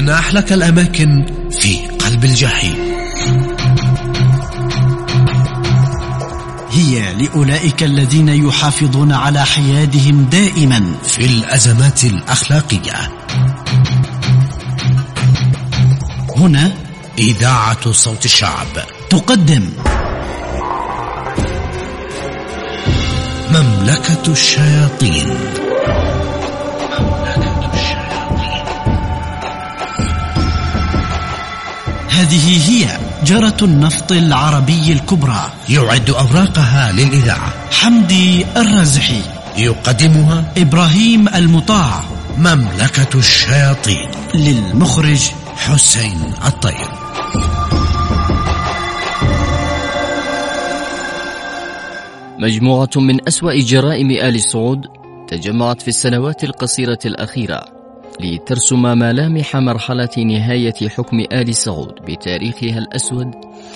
لأن أحلك الأماكن في قلب الجحيم. هي لأولئك الذين يحافظون على حيادهم دائما في الأزمات الأخلاقية. هنا إذاعة صوت الشعب تقدم مملكة الشياطين. هذه هي جرة النفط العربي الكبرى، يعد أوراقها للإذاعة حمدي الرازحي، يقدمها إبراهيم المطاع. مملكة الشياطين، للمخرج حسين الطيب. مجموعة من أسوأ جرائم آل سعود تجمعت في السنوات القصيرة الأخيرة لترسم ملامح مرحلة نهاية حكم آل سعود بتاريخها الأسود،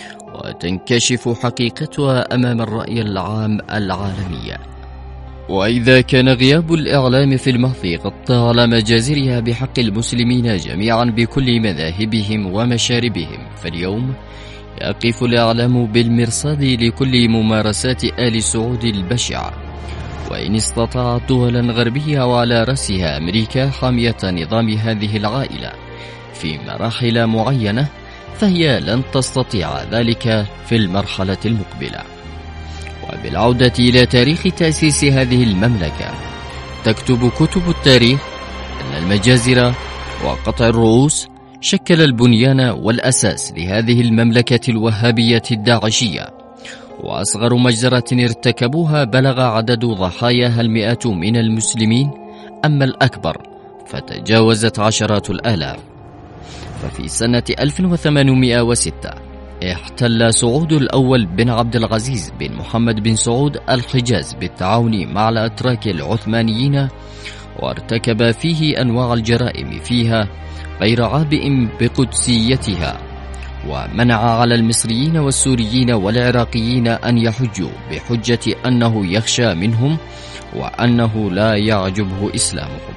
وتنكشف حقيقتها أمام الرأي العام العالمي. وإذا كان غياب الإعلام في الماضي غطى على مجازرها بحق المسلمين جميعا بكل مذاهبهم ومشاربهم، فاليوم يقف الإعلام بالمرصاد لكل ممارسات آل سعود البشعة. وإن استطاعت دولا غربية وعلى رأسها أمريكا حماية نظام هذه العائلة في مراحل معينة، فهي لن تستطيع ذلك في المرحلة المقبلة. وبالعودة إلى تاريخ تأسيس هذه المملكة، تكتب كتب التاريخ أن المجازر وقطع الرؤوس شكل البنيان والأساس لهذه المملكة الوهابية الداعشية، وأصغر مجزرة ارتكبوها بلغ عدد ضحاياها المئات من المسلمين، أما الأكبر فتجاوزت عشرات الآلاف. ففي سنة 1806 احتل سعود الأول بن عبد العزيز بن محمد بن سعود الحجاز بالتعاون مع الأتراك العثمانيين، وارتكب فيه أنواع الجرائم فيها غير عابئ بقدسيتها، ومنع على المصريين والسوريين والعراقيين أن يحجوا بحجة أنه يخشى منهم وأنه لا يعجبه إسلامهم.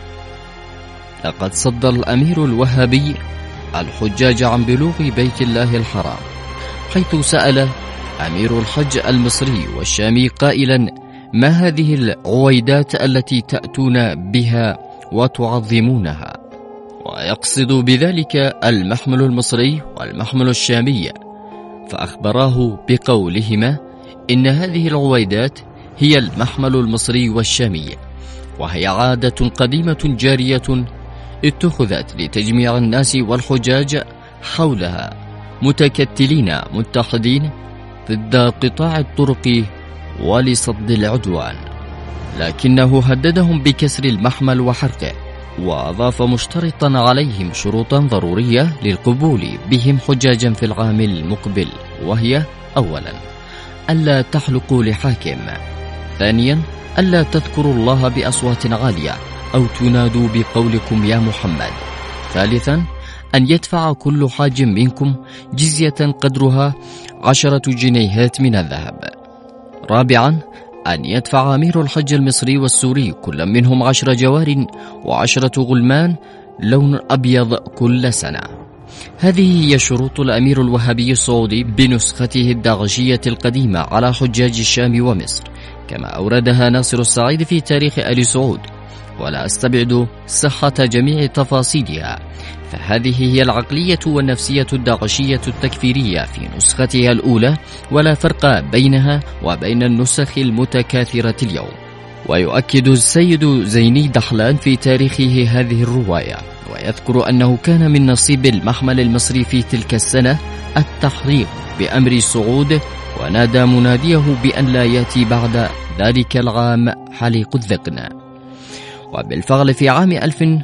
لقد صد الأمير الوهابي الحجاج عن بلوغ بيت الله الحرام، حيث سأل أمير الحج المصري والشامي قائلا: ما هذه العويدات التي تأتون بها وتعظمونها؟ ويقصد بذلك المحمل المصري والمحمل الشامي، فأخبراه بقولهما إن هذه العويدات هي المحمل المصري والشامي، وهي عادة قديمة جارية اتخذت لتجميع الناس والحجاج حولها متكتلين متحدين ضد قطاع الطرق ولصد العدوان. لكنه هددهم بكسر المحمل وحرقه، وأضاف مشترطا عليهم شروطا ضرورية للقبول بهم حجاجا في العام المقبل، وهي: أولا ألا تحلقوا لحاكم، ثانيا ألا تذكروا الله بأصوات عالية أو تنادوا بقولكم يا محمد، ثالثا أن يدفع كل حاج منكم جزية قدرها 10 جنيهات من الذهب، رابعا أن يدفع أمير الحج المصري والسوري كل منهم 10 جوار و10 غلمان لون أبيض كل سنة. هذه هي شروط الأمير الوهابي السعودي بنسخته الداعشية القديمة على حجاج الشام ومصر، كما أوردها ناصر السعيد في تاريخ آل سعود، ولا أستبعد صحة جميع تفاصيلها، فهذه هي العقلية والنفسية الداعشية التكفيرية في نسختها الأولى، ولا فرق بينها وبين النسخ المتكاثرة اليوم. ويؤكد السيد زيني دحلان في تاريخه هذه الرواية، ويذكر أنه كان من نصيب المحمل المصري في تلك السنة التحريق بأمر سعود، ونادى مناديه بأن لا يأتي بعد ذلك العام حليق الذقن. وبالفعل في عام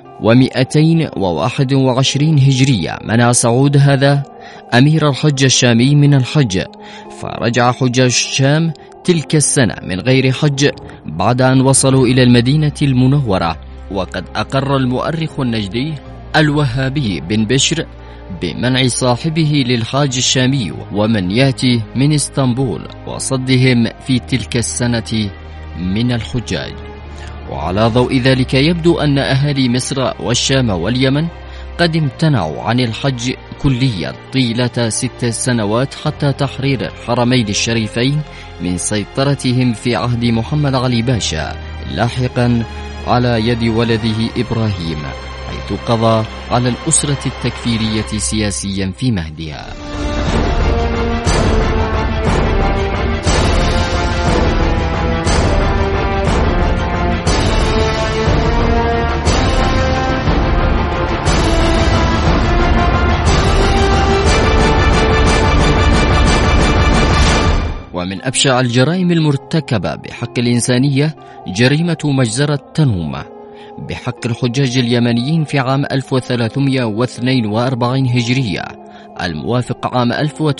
1221 هجرية منع سعود هذا أمير الحج الشامي من الحج، فرجع حجاج الشام تلك السنة من غير حج بعد أن وصلوا إلى المدينة المنورة. وقد أقر المؤرخ النجدي الوهابي بن بشر بمنع صاحبه للحاج الشامي ومن يأتي من اسطنبول وصدهم في تلك السنة من الحجاج. وعلى ضوء ذلك يبدو أن أهالي مصر والشام واليمن وقد امتنعوا عن الحج كليا طيلة 6 سنوات حتى تحرير الحرمين الشريفين من سيطرتهم في عهد محمد علي باشا، لاحقا على يد ولده إبراهيم، حيث قضى على الأسرة التكفيرية سياسيا في مهدها. ومن أبشع الجرائم المرتكبة بحق الإنسانية جريمة مجزرة تنومة بحق الحجاج اليمنيين في عام 1342 هجرية الموافق عام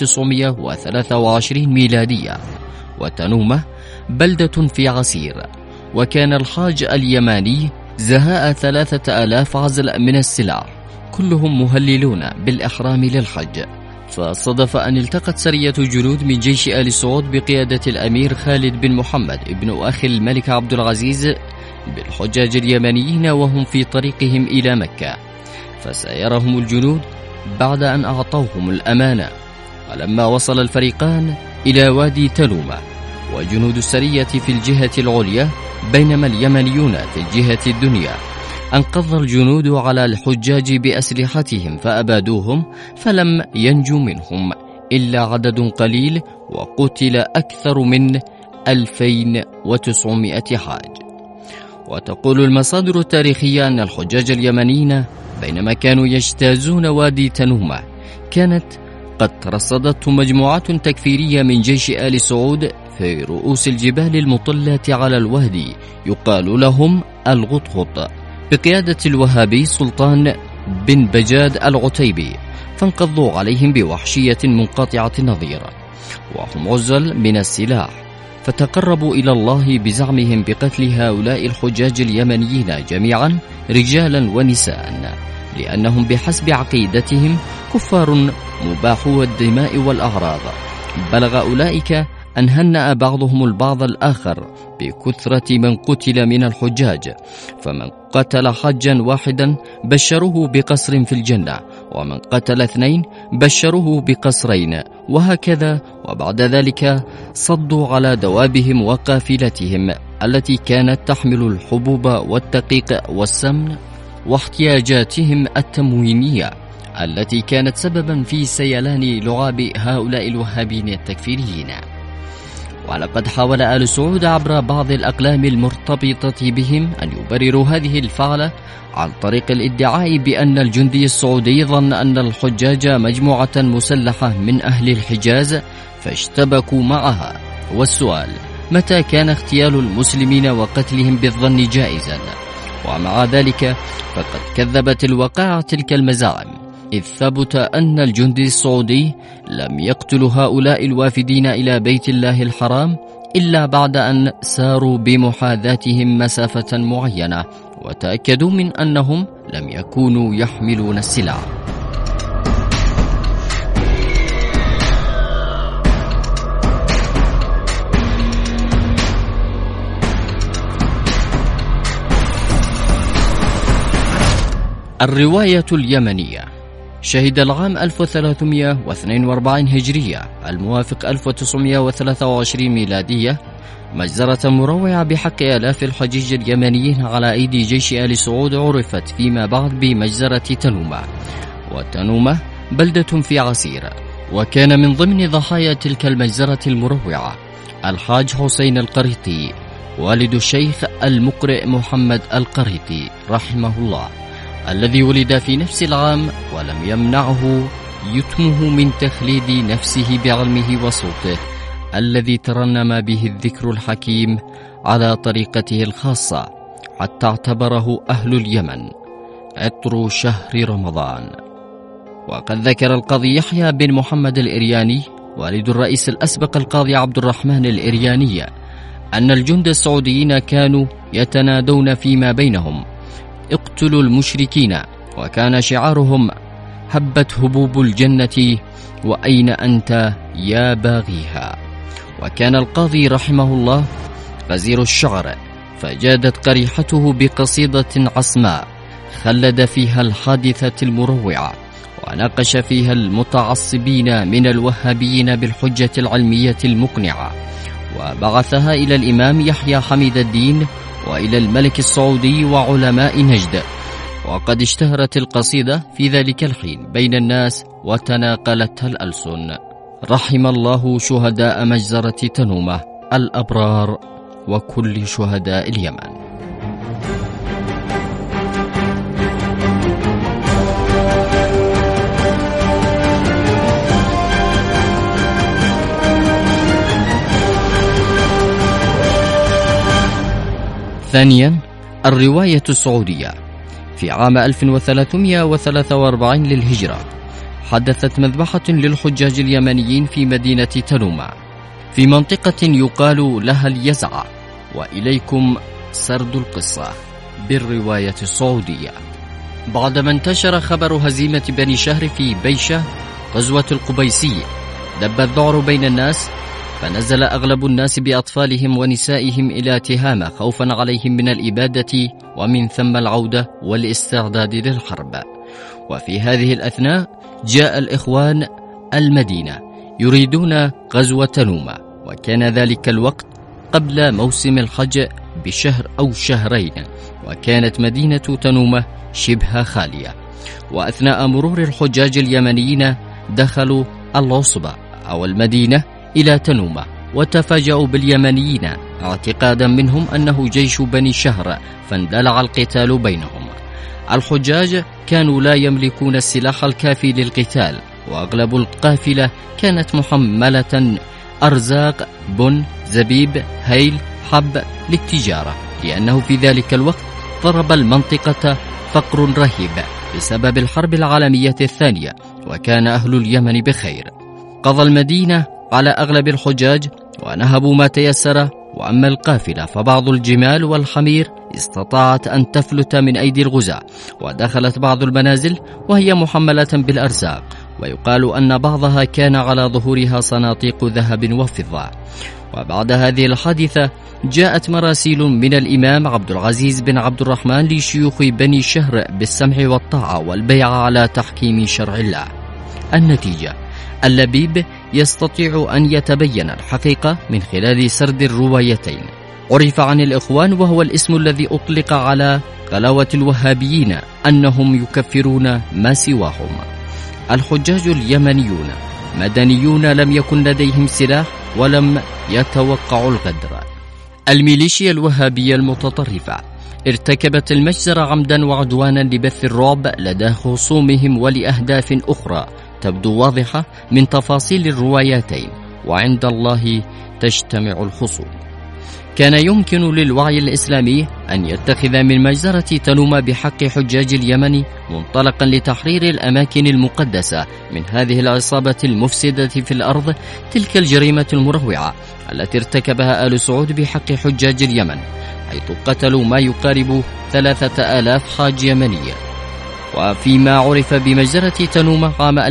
1923 ميلادية. وتنومة بلدة في عسير، وكان الحاج اليماني زهاء 3000 عزل من السلاح كلهم مهللون بالإحرام للحج. فصدف أن التقت سرية جنود من جيش آل سعود بقيادة الأمير خالد بن محمد ابن أخي الملك عبد العزيز بالحجاج اليمنيين وهم في طريقهم إلى مكة، فسايرهم الجنود بعد أن أعطوهم الأمانة. ولما وصل الفريقان إلى وادي تلومة وجنود السرية في الجهة العليا بينما اليمنيون في الجهة الدنيا، أنقض الجنود على الحجاج بأسلحتهم فأبادوهم، فلم ينجو منهم إلا عدد قليل، وقتل أكثر من 2900 حاج. وتقول المصادر التاريخية أن الحجاج اليمنيين بينما كانوا يجتازون وادي تنومة كانت قد ترصدتهم مجموعات تكفيرية من جيش آل سعود في رؤوس الجبال المطلة على الوادي يقال لهم الغطغط بقيادة الوهابي سلطان بن بجاد العتيبي، فانقضوا عليهم بوحشية منقطعة النظير وهم عزل من السلاح، فتقربوا إلى الله بزعمهم بقتل هؤلاء الحجاج اليمنيين جميعا رجالا ونساء، لأنهم بحسب عقيدتهم كفار مباحو الدماء والأعراض. بلغ أولئك أن هنأ بعضهم البعض الآخر بكثرة من قتل من الحجاج، فمن قتل حجا واحدا بشروه بقصر في الجنة، ومن قتل 2 بشروه بقصرين، وهكذا. وبعد ذلك صدوا على دوابهم وقافلتهم التي كانت تحمل الحبوب والدقيق والسمن واحتياجاتهم التموينية التي كانت سببا في سيلان لعاب هؤلاء الوهابين التكفيريين. ولقد حاول آل سعود عبر بعض الأقلام المرتبطة بهم أن يبرروا هذه الفعلة عن طريق الادعاء بأن الجندي السعودي ظن أن الحجاج مجموعة مسلحة من أهل الحجاز فاشتبكوا معها. والسؤال: متى كان اغتيال المسلمين وقتلهم بالظن جائزا؟ ومع ذلك فقد كذبت الواقعة تلك المزاعم، إذ ثبت أن الجندي السعودي لم يقتل هؤلاء الوافدين إلى بيت الله الحرام إلا بعد أن ساروا بمحاذاتهم مسافة معينة وتأكدوا من أنهم لم يكونوا يحملون السلاح. الرواية اليمنية. شهد العام 1342 هجرية الموافق 1923 ميلادية مجزرة مروعة بحق آلاف الحجيج اليمنيين على أيدي جيش آل سعود، عرفت فيما بعد بمجزرة تنومة. وتنومة بلدة في عسير، وكان من ضمن ضحايا تلك المجزرة المروعة الحاج حسين القريطي والد الشيخ المقرئ محمد القريطي رحمه الله، الذي ولد في نفس العام ولم يمنعه يتمه من تخليد نفسه بعلمه وصوته الذي ترنم به الذكر الحكيم على طريقته الخاصة، حتى اعتبره أهل اليمن عطر شهر رمضان. وقد ذكر القاضي يحيى بن محمد الإرياني والد الرئيس الأسبق القاضي عبد الرحمن الإرياني أن الجند السعوديين كانوا يتنادون فيما بينهم: اقتلوا المشركين، وكان شعارهم: هبت هبوب الجنة وأين أنت يا باغيها. وكان القاضي رحمه الله غزير الشعر، فجادت قريحته بقصيدة عصماء خلد فيها الحادثة المروعة، وناقش فيها المتعصبين من الوهابيين بالحجة العلمية المقنعة، وبعثها إلى الإمام يحيى حميد الدين وإلى الملك السعودي وعلماء نجد. وقد اشتهرت القصيدة في ذلك الحين بين الناس وتناقلتها الألسن. رحم الله شهداء مجزرة تنومة الأبرار وكل شهداء اليمن. ثانيا، الرواية السعودية. في عام 1343 للهجرة حدثت مذبحة للحجاج اليمنيين في مدينة تنومة في منطقة يقال لها اليزعة، وإليكم سرد القصة بالرواية السعودية. بعدما انتشر خبر هزيمة بني شهر في بيشة غزوة القبيسية، دب الذعر بين الناس، فنزل أغلب الناس بأطفالهم ونسائهم إلى تهامة خوفا عليهم من الإبادة ومن ثم العودة والاستعداد للحرب. وفي هذه الأثناء جاء الإخوان المدينة يريدون غزو تنومة، وكان ذلك الوقت قبل موسم الحج بشهر أو شهرين، وكانت مدينة تنومة شبه خالية. وأثناء مرور الحجاج اليمنيين دخلوا العصبة أو المدينة إلى تنومة، وتفاجأوا باليمنيين اعتقادا منهم أنه جيش بني شهر، فاندلع القتال بينهم. الحجاج كانوا لا يملكون السلاح الكافي للقتال، وأغلب القافلة كانت محملة أرزاق، بن، زبيب، هيل، حب للتجارة، لأنه في ذلك الوقت ضرب المنطقة فقر رهيب بسبب الحرب العالمية الثانية، وكان أهل اليمن بخير. قضى المدينة على أغلب الحجاج ونهبوا ما تيسر، وأما القافلة فبعض الجمال والحمير استطاعت أن تفلت من أيدي الغزاة، ودخلت بعض المنازل وهي محملة بالأرزاق، ويقال أن بعضها كان على ظهورها صناطيق ذهب وفضة. وبعد هذه الحادثة جاءت مراسيل من الإمام عبد العزيز بن عبد الرحمن لشيوخ بني شهر بالسمع والطاعة والبيعة على تحكيم شرع الله. النتيجة: اللبيب يستطيع أن يتبين الحقيقة من خلال سرد الروايتين. عرف عن الإخوان، وهو الاسم الذي أطلق على غلاوة الوهابيين، أنهم يكفرون ما سواهم. الحجاج اليمنيون مدنيون لم يكن لديهم سلاح ولم يتوقعوا الغدر. الميليشيا الوهابية المتطرفة ارتكبت المجزرة عمدا وعدوانا لبث الرعب لدى خصومهم ولأهداف أخرى تبدو واضحة من تفاصيل الروايتين، وعند الله تجتمع الخصوم. كان يمكن للوعي الإسلامي أن يتخذ من مجزرة تنومة بحق حجاج اليمن منطلقا لتحرير الأماكن المقدسة من هذه العصابة المفسدة في الأرض، تلك الجريمة المروعة التي ارتكبها آل سعود بحق حجاج اليمن، حيث قتلوا ما يقارب 3000 حاج يمني. وفيما عرف بمجزرة تنومة عام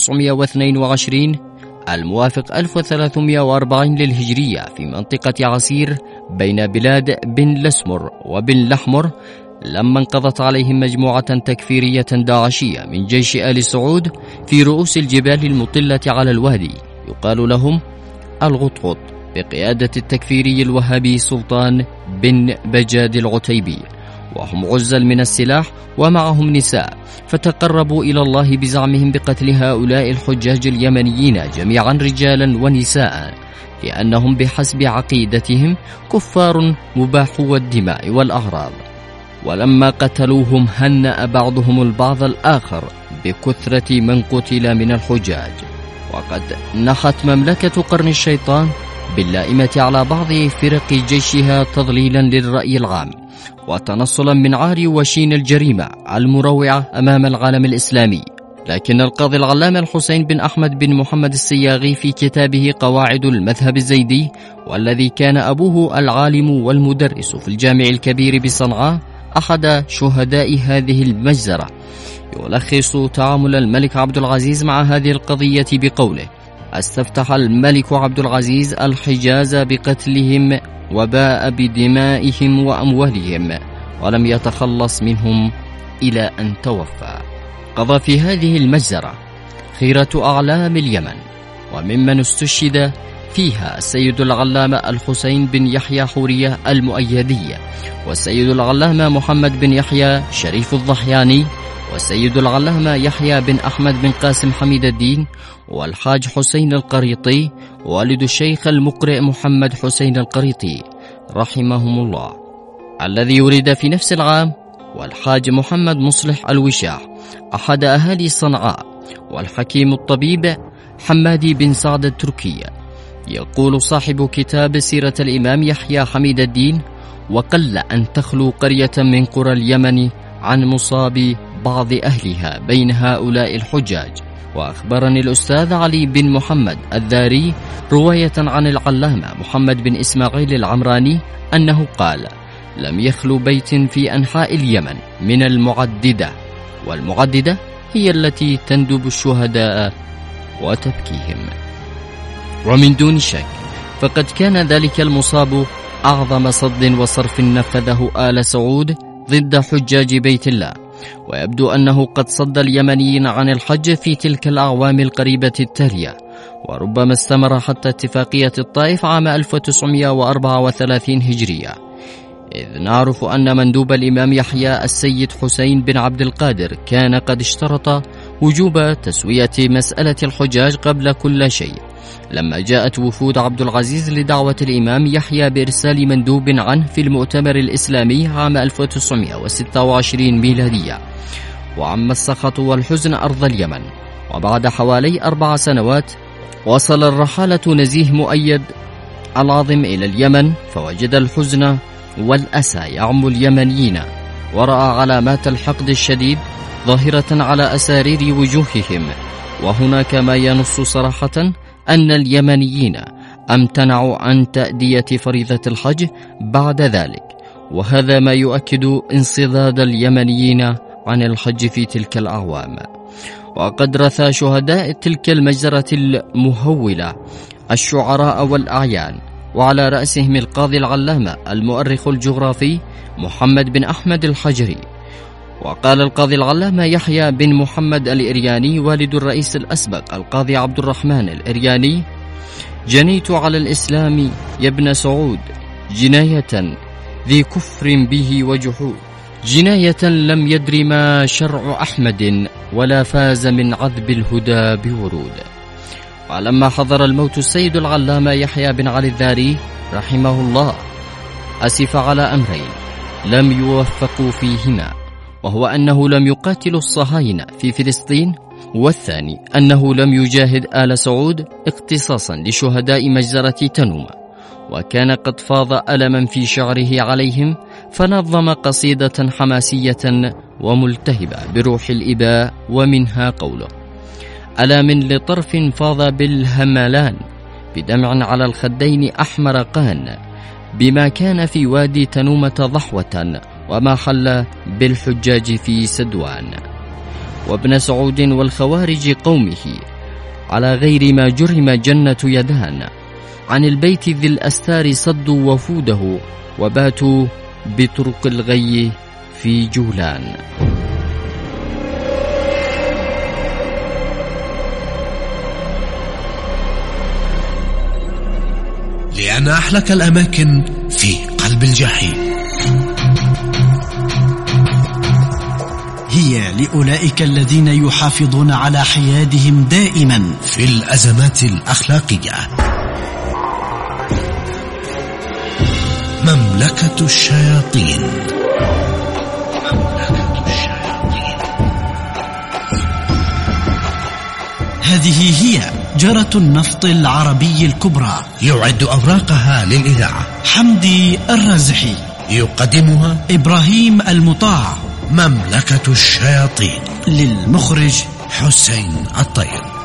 1922 الموافق 1340 للهجرية في منطقة عسير بين بلاد بن لسمر وبن لحمر، لما انقضت عليهم مجموعة تكفيرية داعشية من جيش آل سعود في رؤوس الجبال المطلة على الوادي، يقال لهم الغطغط، بقيادة التكفيري الوهابي سلطان بن بجاد العتيبي، وهم عزل من السلاح ومعهم نساء، فتقربوا إلى الله بزعمهم بقتل هؤلاء الحجاج اليمنيين جميعا رجالا ونساء، لأنهم بحسب عقيدتهم كفار مباحو الدماء والأعراض. ولما قتلوهم هنأ بعضهم البعض الآخر بكثرة من قتل من الحجاج. وقد نحت مملكة قرن الشيطان باللائمة على بعض فرق جيشها تضليلا للرأي العام، وتنصلا من عار وشين الجريمة المروعة أمام العالم الإسلامي. لكن القاضي العلامة الحسين بن أحمد بن محمد السياغي في كتابه قواعد المذهب الزيدي، والذي كان أبوه العالم والمدرس في الجامع الكبير بصنعاء أحد شهداء هذه المجزرة، يلخص تعامل الملك عبد العزيز مع هذه القضية بقوله: استفتح الملك عبد العزيز الحجاز بقتلهم وباء بدمائهم وأموالهم، ولم يتخلص منهم إلى أن توفى. قضى في هذه المجزرة خيرة أعلام اليمن، وممن استشهد فيها السيد العلامة الحسين بن يحيى حورية المؤيدية، والسيد العلامة محمد بن يحيى شريف الضحياني، والسيد العلامة يحيى بن أحمد بن قاسم حميد الدين، والحاج حسين القريطي والد الشيخ المقرئ محمد حسين القريطي رحمهم الله، الذي ولد في نفس العام، والحاج محمد مصلح الوشاح أحد أهالي صنعاء، والحكيم الطبيب حمادي بن سعد التركية. يقول صاحب كتاب سيرة الإمام يحيى حميد الدين: وقل أن تخلو قرية من قرى اليمن عن مصاب بعض أهلها بين هؤلاء الحجاج. وأخبرني الأستاذ علي بن محمد الذاري رواية عن العلامة محمد بن إسماعيل العمراني أنه قال: لم يخلو بيت في أنحاء اليمن من المعددة، والمعددة هي التي تندب الشهداء وتبكيهم. ومن دون شك فقد كان ذلك المصاب أعظم صد وصرف نفذه آل سعود ضد حجاج بيت الله، ويبدو أنه قد صد اليمنيين عن الحج في تلك الأعوام القريبة التالية، وربما استمر حتى اتفاقية الطائف عام 1934 هجرية، إذ نعرف أن مندوب الإمام يحيى السيد حسين بن عبد القادر كان قد اشترط وجوب تسوية مسألة الحجاج قبل كل شيء، لما جاءت وفود عبد العزيز لدعوة الإمام يحيى بإرسال مندوب عنه في المؤتمر الإسلامي عام 1926 ميلادية، وعم السخط والحزن أرض اليمن. وبعد حوالي 4 سنوات وصل الرحالة نزيه مؤيد العظم إلى اليمن، فوجد الحزن والأسى يعم اليمنيين، ورأى علامات الحقد الشديد ظاهرة على أسارير وجوههم. وهناك ما ينص صراحة أن اليمنيين امتنعوا عن تأدية فريضة الحج بعد ذلك، وهذا ما يؤكد انصداد اليمنيين عن الحج في تلك الأعوام. وقد رثى شهداء تلك المجزرة المهولة الشعراء والأعيان، وعلى رأسهم القاضي العلامة المؤرخ الجغرافي محمد بن أحمد الحجري. وقال القاضي العلامة يحيى بن محمد الإرياني والد الرئيس الأسبق القاضي عبد الرحمن الإرياني: جنيت على الإسلام يا ابن سعود جناية ذي كفر به وجحود، جناية لم يدر ما شرع أحمد ولا فاز من عذب الهدى بورود. ولما حضر الموت السيد العلامة يحيى بن علي الذاري رحمه الله أسف على أمرين لم يوفقوا فيهما، وهو أنه لم يقاتل الصهاينة في فلسطين، والثاني أنه لم يجاهد آل سعود اقتصاصا لشهداء مجزرة تنومة، وكان قد فاض ألما في شعره عليهم، فنظم قصيدة حماسية وملتهبة بروح الإباء، ومنها قوله: ألا من لطرف فاض بالهملان بدمع على الخدين أحمر قان، بما كان في وادي تنومة ضحوة وما حل بالحجاج في سدوان. وابن سعود والخوارج قومه على غير ما جرم جنة يدان، عن البيت ذي الأستار صدوا وفوده وباتوا بطرق الغي في جولان. لأن أحلك الأماكن في قلب الجحيم هي لأولئك الذين يحافظون على حيادهم دائما في الأزمات الأخلاقية. مملكة الشياطين. هذه هي جرة النفط العربي الكبرى، يعد أوراقها للإذاعة حمدي الرازحي، يقدمها إبراهيم المطاع. مملكة الشياطين، للمخرج حسين الطيب.